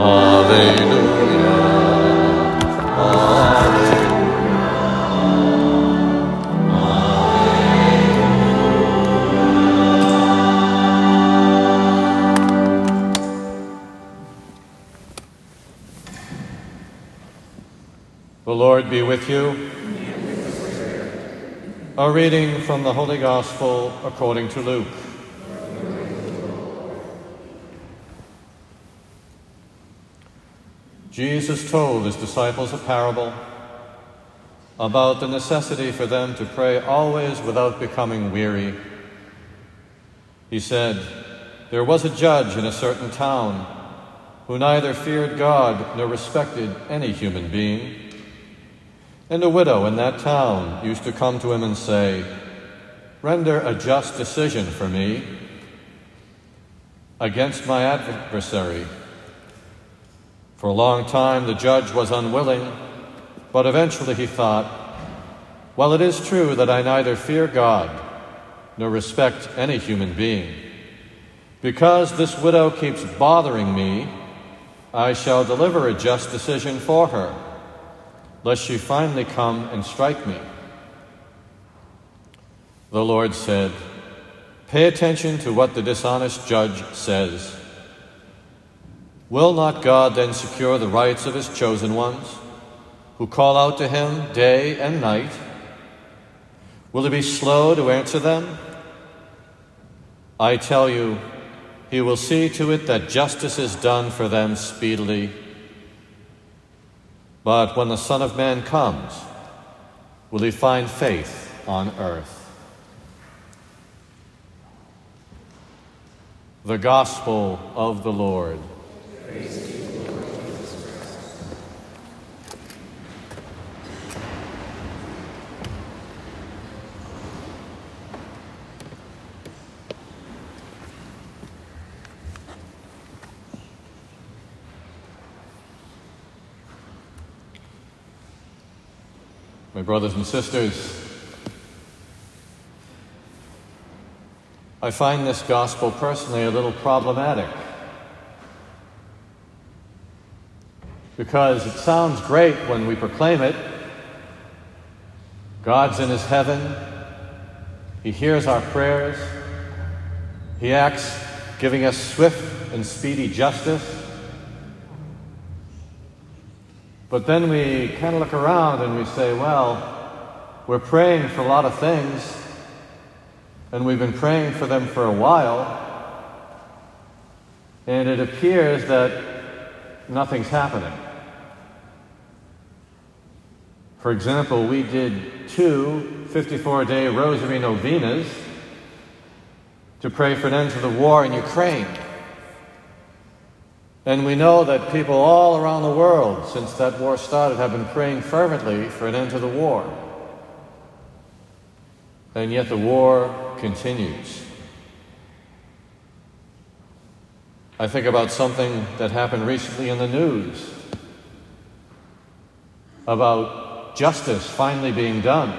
Alleluia. Alleluia. The Lord be with you. A reading from the Holy Gospel according to Luke. Jesus told his disciples a parable about the necessity for them to pray always without becoming weary. He said, "There was a judge in a certain town who neither feared God nor respected any human being. And a widow in that town used to come to him and say, 'Render a just decision for me against my adversary.' For a long time the judge was unwilling, but eventually he thought, 'Well, it is true that I neither fear God nor respect any human being. Because this widow keeps bothering me, I shall deliver a just decision for her, lest she finally come and strike me.' The Lord said, 'Pay attention to what the dishonest judge says. Will not God then secure the rights of his chosen ones, who call out to him day and night? Will he be slow to answer them? I tell you, he will see to it that justice is done for them speedily. But when the Son of Man comes, will he find faith on earth?'" The Gospel of the Lord. Praise to you, Lord Jesus Christ. My brothers and sisters, I find this gospel personally a little problematic, because it sounds great when we proclaim it. God's in his heaven. He hears our prayers. He acts, giving us swift and speedy justice. But then we kind of look around and we say, well, we're praying for a lot of things, and we've been praying for them for a while, and it appears that nothing's happening. For example, we did 2 54-day rosary novenas to pray for an end to the war in Ukraine. And we know that people all around the world, since that war started, have been praying fervently for an end to the war. And yet the war continues. I think about something that happened recently in the news about justice finally being done.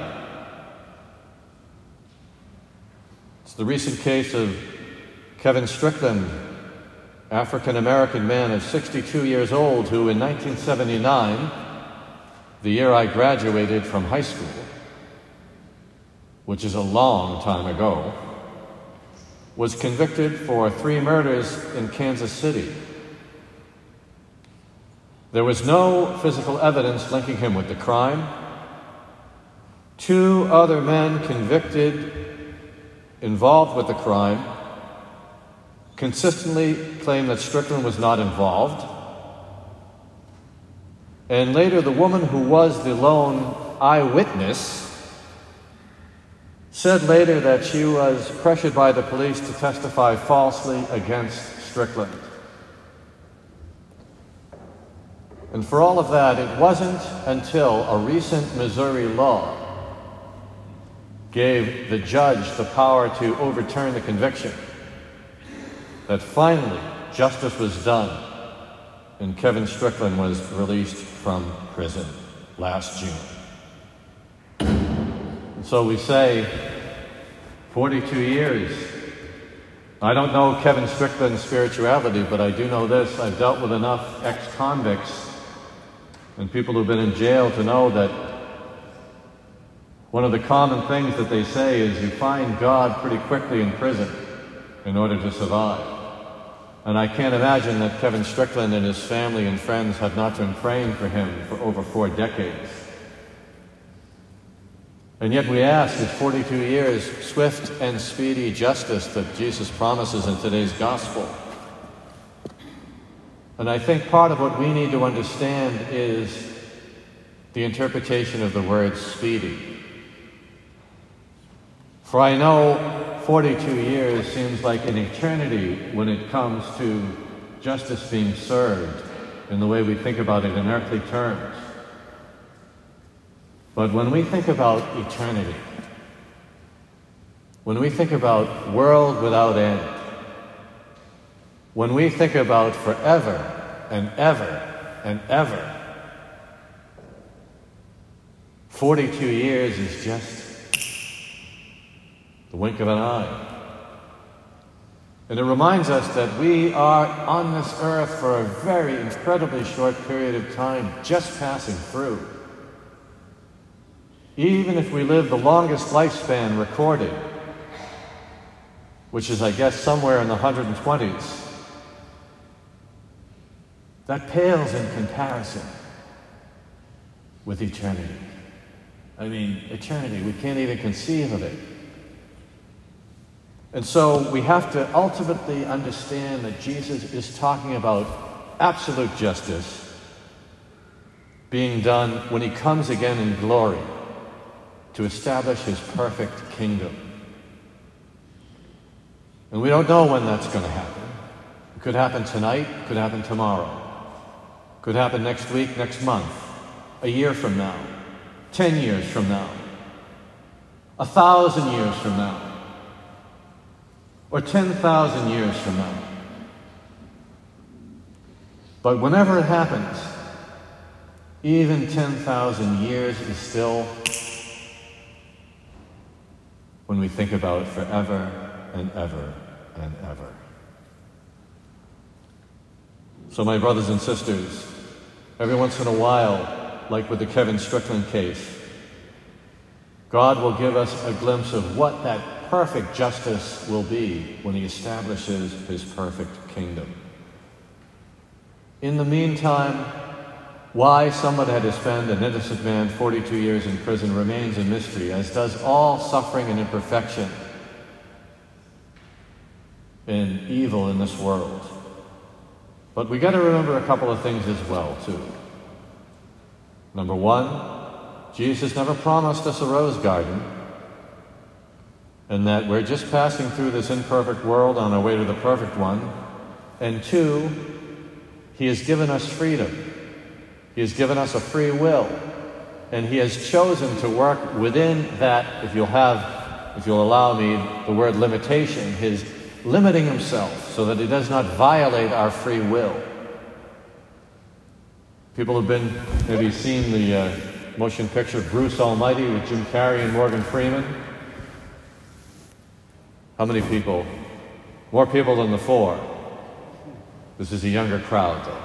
It's the recent case of Kevin Strickland, African-American man of 62 years old, who in 1979, the year I graduated from high school, which is a long time ago, was convicted for 3 murders in Kansas City. There was no physical evidence linking him with the crime. 2 other men convicted, involved with the crime, consistently claimed that Strickland was not involved. And later, the woman who was the lone eyewitness said later that she was pressured by the police to testify falsely against Strickland. And for all of that, it wasn't until a recent Missouri law gave the judge the power to overturn the conviction that finally justice was done and Kevin Strickland was released from prison last June. And so we say, 42 years I don't know Kevin Strickland's spirituality, but I do know this. I've dealt with enough ex-convicts and people who've been in jail to know that one of the common things that they say is you find God pretty quickly in prison in order to survive. And I can't imagine that Kevin Strickland and his family and friends have not been praying for him for over 4 decades. And yet we ask, is 42 years swift and speedy justice that Jesus promises in today's gospel? And I think part of what we need to understand is the interpretation of the word speedy. For I know 42 years seems like an eternity when it comes to justice being served in the way we think about it in earthly terms. But when we think about eternity, when we think about world without end, when we think about forever and ever and ever, 42 years is just the wink of an eye. And it reminds us that we are on this earth for a very incredibly short period of time, just passing through. Even if we live the longest lifespan recorded, which is, I guess, somewhere in the 120s, that pales in comparison with eternity. I mean, eternity, we can't even conceive of it. And so we have to ultimately understand that Jesus is talking about absolute justice being done when he comes again in glory to establish his perfect kingdom. And we don't know when that's going to happen. It could happen tonight, it could happen tomorrow. It could happen next week, next month, a year from now, 10 years from now, 1,000 years from now, or 10,000 years from now. But whenever it happens, even 10,000 years is still, when we think about forever and ever and ever. So my brothers and sisters, every once in a while, like with the Kevin Strickland case, God will give us a glimpse of what that perfect justice will be when he establishes his perfect kingdom. In the meantime, why someone had to spend an innocent man 42 years in prison remains a mystery, as does all suffering and imperfection and evil in this world. But we got to remember a couple of things as well, too. Number one, Jesus never promised us a rose garden, and that we're just passing through this imperfect world on our way to the perfect one. And two, he has given us freedom. He has given us a free will, and he has chosen to work within that, if you'll allow me the word limitation, his limiting himself so that he does not violate our free will. People have been, maybe seen the motion picture Bruce Almighty with Jim Carrey and Morgan Freeman. How many people? More people than the four. This is a younger crowd, though.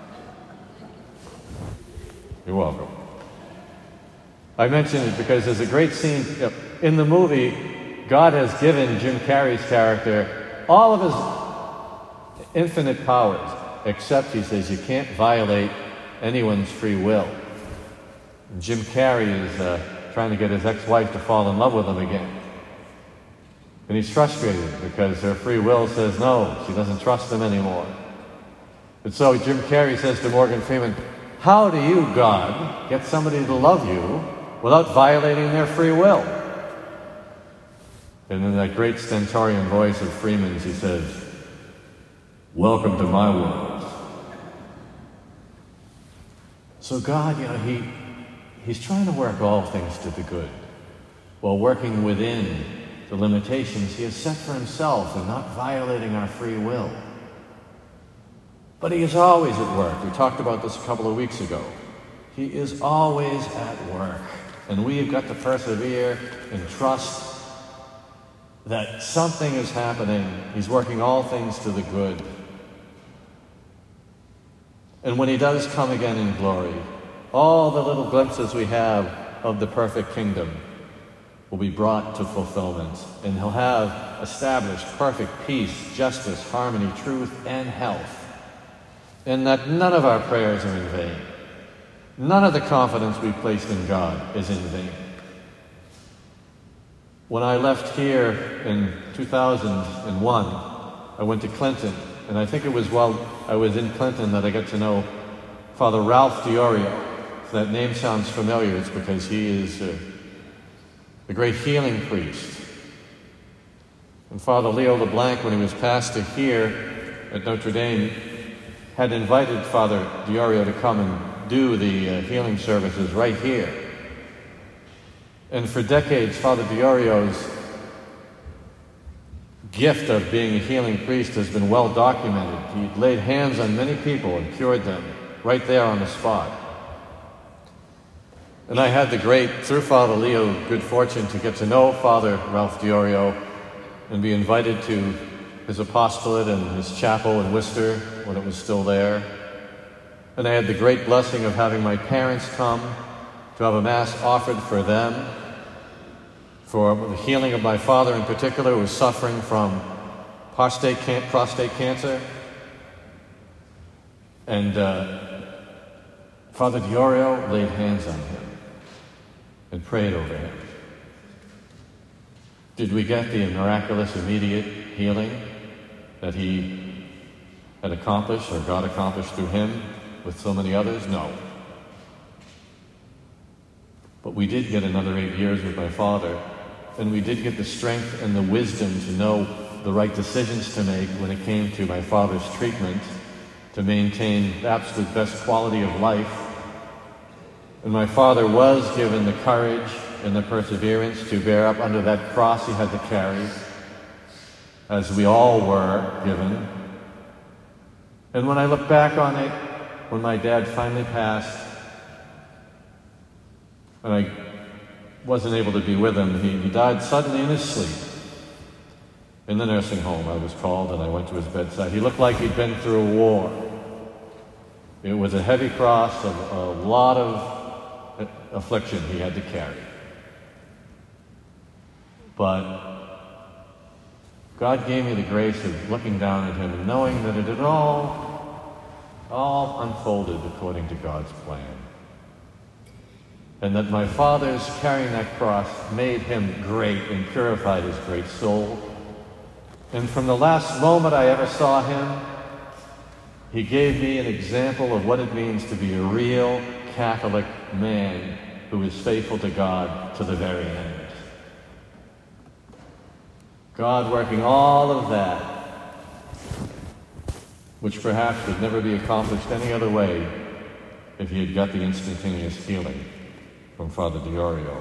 You're welcome. I mention it because there's a great scene in the movie. God has given Jim Carrey's character all of his infinite powers, except, he says, you can't violate anyone's free will. And Jim Carrey is trying to get his ex-wife to fall in love with him again. And he's frustrated because her free will says no, she doesn't trust him anymore. And so Jim Carrey says to Morgan Freeman, how do you, God, get somebody to love you without violating their free will? And in that great stentorian voice of Freeman's, he says, welcome to my world. So God, he's trying to work all things to the good, while working within the limitations he has set for himself and not violating our free will. But he is always at work. We talked about this a couple of weeks ago. He is always at work. And we have got to persevere and trust that something is happening. He's working all things to the good. And when he does come again in glory, all the little glimpses we have of the perfect kingdom will be brought to fulfillment, and he'll have established perfect peace, justice, harmony, truth, and health, and that none of our prayers are in vain. None of the confidence we placed in God is in vain. When I left here in 2001, I went to Clinton, and I think it was while I was in Clinton that I got to know Father Ralph Diorio. If that name sounds familiar, it's because he is the great healing priest. And Father Leo LeBlanc, when he was pastor here at Notre Dame, had invited Father Diorio to come and do the healing services right here. And for decades, Father Diorio's gift of being a healing priest has been well documented. He laid hands on many people and cured them right there on the spot. And I had the great, through Father Leo, good fortune to get to know Father Ralph Diorio and be invited to his apostolate and his chapel in Worcester when it was still there. And I had the great blessing of having my parents come to have a Mass offered for them, for the healing of my father in particular, who was suffering from prostate cancer. And Father Diorio laid hands on him and prayed over him. Did we get the miraculous immediate healing that he had accomplished, or God accomplished through him with so many others? No. But we did get another 8 years with my father, and we did get the strength and the wisdom to know the right decisions to make when it came to my father's treatment, to maintain the absolute best quality of life. And my father was given the courage and the perseverance to bear up under that cross he had to carry, as we all were given. And when I look back on it, when my dad finally passed, and I wasn't able to be with him, he died suddenly in his sleep. In the nursing home, I was called, and I went to his bedside. He looked like he'd been through a war. It was a heavy cross, a lot of affliction he had to carry. But God gave me the grace of looking down at him and knowing that it had all unfolded according to God's plan. And that my father's carrying that cross made him great and purified his great soul. And from the last moment I ever saw him, he gave me an example of what it means to be a real Catholic man who is faithful to God to the very end. God working all of that, which perhaps would never be accomplished any other way if he had got the instantaneous healing from Father Diorio.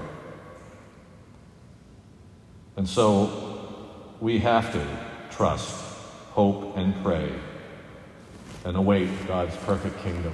And so we have to trust, hope, and pray, and await God's perfect kingdom.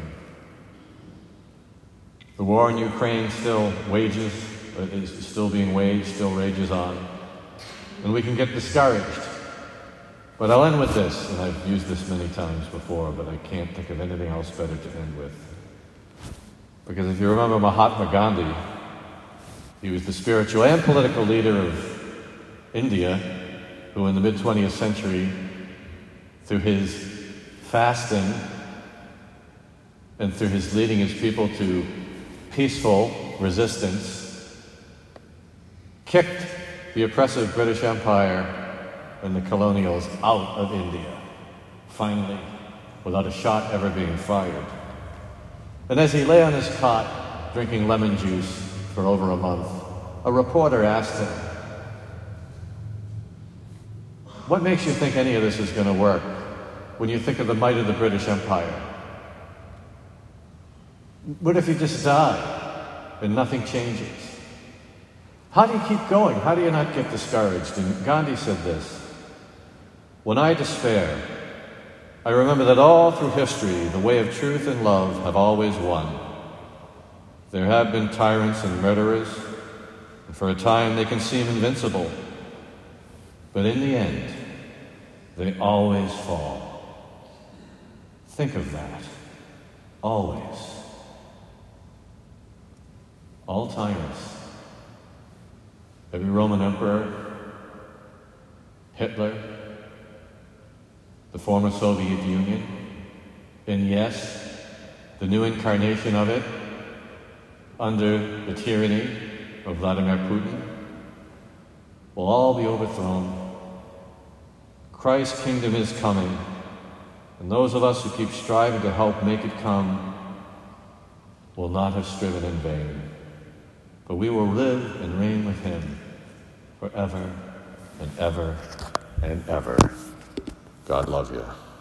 The war in Ukraine still is still being waged, still rages on. And we can get discouraged. But I'll end with this, and I've used this many times before, but I can't think of anything else better to end with. Because if you remember Mahatma Gandhi, he was the spiritual and political leader of India, who in the mid-20th century, through his fasting and through his leading his people to peaceful resistance, kicked the oppressive British Empire and the colonials out of India, finally, without a shot ever being fired. And as he lay on his cot, drinking lemon juice for over a month, a reporter asked him, "What makes you think any of this is going to work when you think of the might of the British Empire? What if you just die and nothing changes? How do you keep going? How do you not get discouraged?" And Gandhi said this: "When I despair, I remember that all through history, the way of truth and love have always won. There have been tyrants and murderers, and for a time they can seem invincible. But in the end, they always fall. Think of that. Always. All tyrants. Every Roman emperor, Hitler, the former Soviet Union, and yes, the new incarnation of it, under the tyranny of Vladimir Putin, will all be overthrown. Christ's kingdom is coming, and those of us who keep striving to help make it come will not have striven in vain, but we will live and reign with him forever and ever and ever. God love you.